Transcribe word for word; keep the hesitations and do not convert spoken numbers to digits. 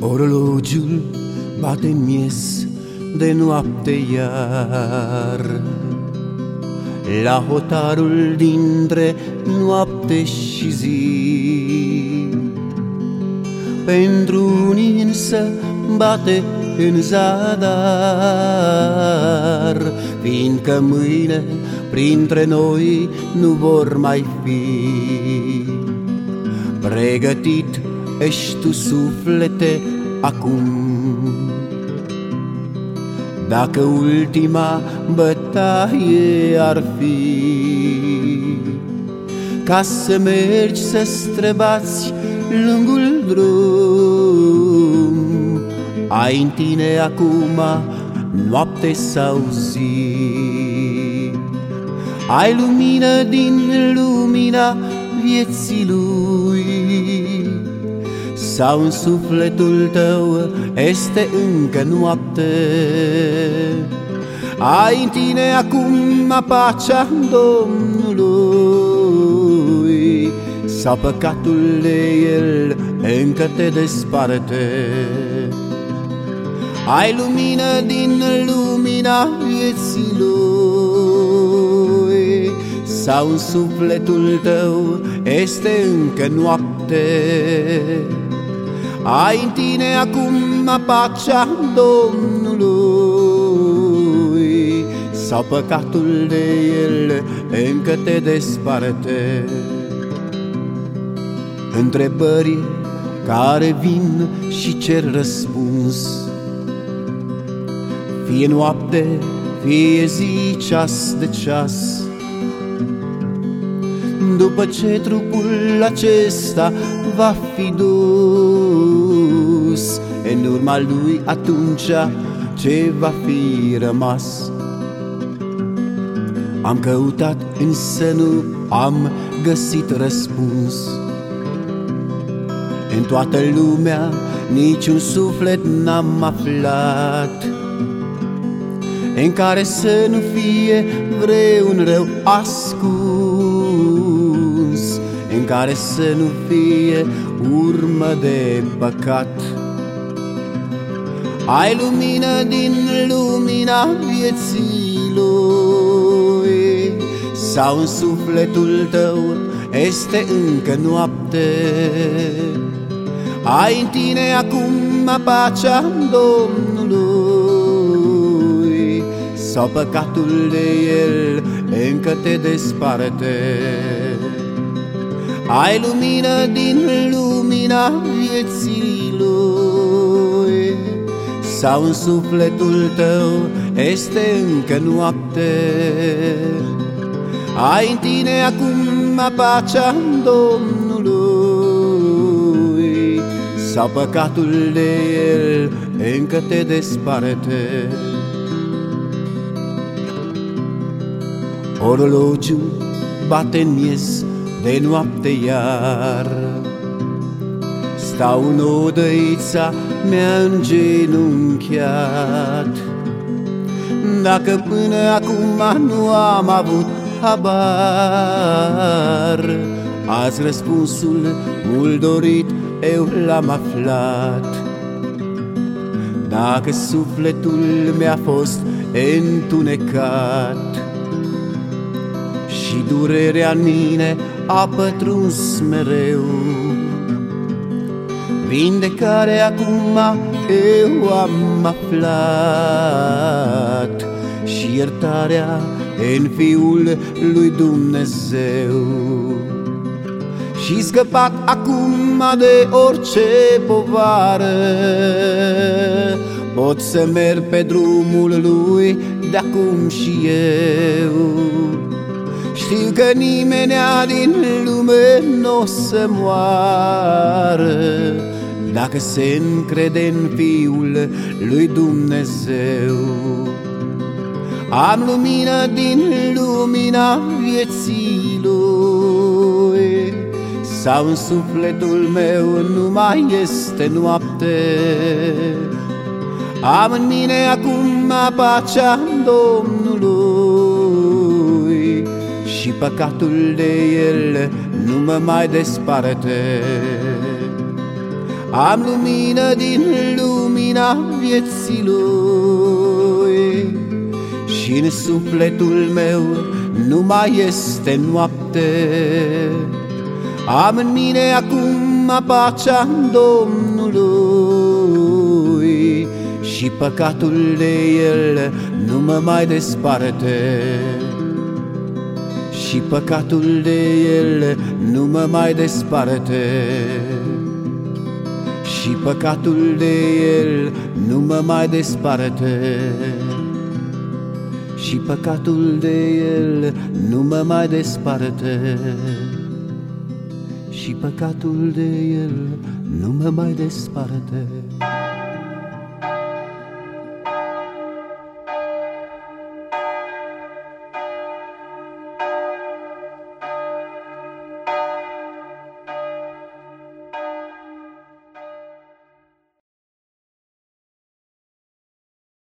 Orologiul bate în miez de noapte iar, la hotarul dintre noapte și zi. Pentru unii însă bate în zadar, fiindcă mâine printre noi nu vor mai fi. Pregătit ești tu, suflete, acum, dacă ultima bătaie ar fi, ca să mergi să străbați lungul drum. Ai în tine acum noapte sau zi. Ai lumină din lumina vieții lui, sau în sufletul tău este încă noapte? Ai în tine acum pacea Domnului, sau păcatul de el încă te desparte? Ai lumină din lumina vieții lui, sau în sufletul tău este încă noapte? Ai în tine acum pacea Domnului, sau păcatul de el încă te desparte? Întrebări care vin și cer răspuns, fie noapte, fie zi, ceas de ceas. După ce trupul acesta va fi dus în urma lui, atunci ce va fi rămas? Am căutat, însă nu am găsit răspuns. În toată lumea niciun suflet n-am aflat în care să nu fie vreun rău ascuns, în care să nu fie urmă de păcat. Ai lumină din lumina vieții lui, sau în sufletul tău este încă noapte? Ai în tine acum pacea Domnului, sau păcatul de el încă te desparte? Ai lumină din lumina vieții lui, sau în sufletul tău este încă noapte? Ai în tine acum pacea Domnului, sau păcatul de el încă te desparte? Orologiul bate în miez de noapte iar, stau în odăița mea îngenunchiat. Dacă până acum nu am avut habar, azi răspunsul mult dorit eu l-am aflat. Dacă sufletul mi-a fost întunecat și durerea în mine a pătruns mereu, vindecarea acum eu am aflat și iertarea în Fiul lui Dumnezeu. Și scăpat acum de orice povară, pot să merg pe drumul lui de-acum și eu. Știu că nimenea din lume n-o să moară dacă se încrede în Fiul lui Dumnezeu. Am lumină din lumina vieții lui, sau în sufletul meu nu mai este noapte? Am în mine acum pacea Domnului, și păcatul de el nu mă mai desparte. am lumină din lumina vieții lui și în sufletul meu nu mai este noapte. Am în mine acum pacea Domnului și păcatul de el nu mă mai desparte. Și păcatul de el nu mă mai desparte. Și păcatul de el nu mă mai desparte. Și păcatul de el nu mă mai desparte. Și păcatul de el nu mă mai desparte.